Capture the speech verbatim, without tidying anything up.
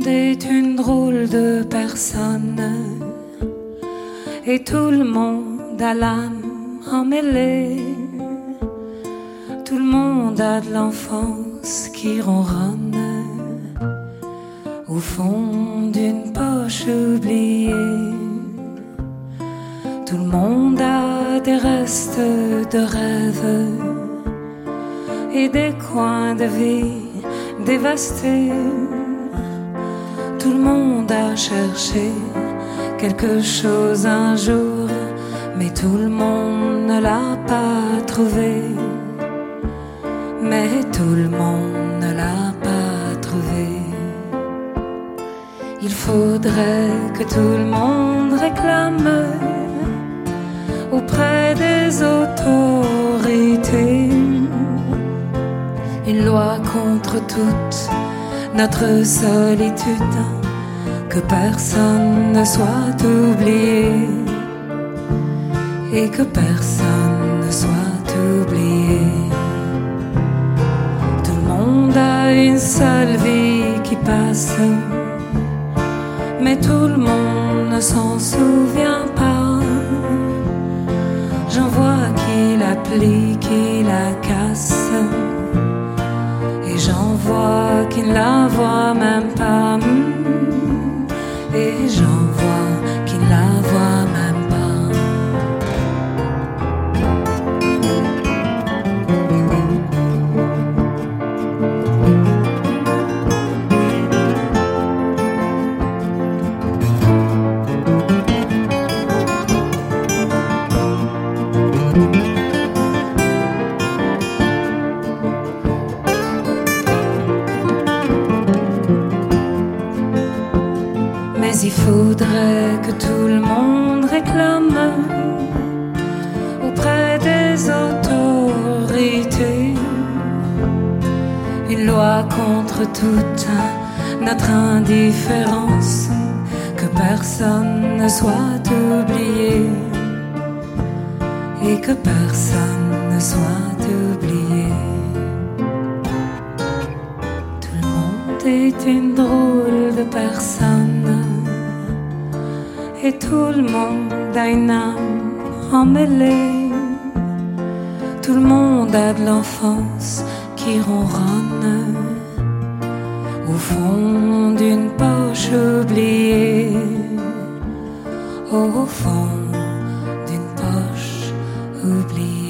monde est une drôle de personne et tout le monde a l'âme emmêlée. Tout le monde a de l'enfance qui ronronne au fond d'une poche oubliée. Tout le monde a des restes de rêves et des coins de vie dévastés. Tout le monde a cherché quelque chose un jour, mais tout le monde ne l'a pas trouvé. Mais tout le monde ne l'a pas trouvé. Il faudrait que tout le monde réclame auprès des autorités une loi contre toute notre solitude, que personne ne soit oublié et que personne ne soit oublié. Tout le monde a une seule vie qui passe, mais tout le monde ne s'en souvient pas. J'en vois qui la plie, qui la casse, et j'en vois qui ne la voit même pas. Et j'en vois qui ne la voit même pas. Mais il faudrait que tout le monde réclame auprès des autorités une loi contre toute notre indifférence, que personne ne soit oublié et que personne ne soit oublié. Tout le monde est une drôle de personne et tout le monde a une âme emmêlée. Tout le monde a de l'enfance qui ronronne au fond d'une poche oubliée. Au fond d'une poche oubliée.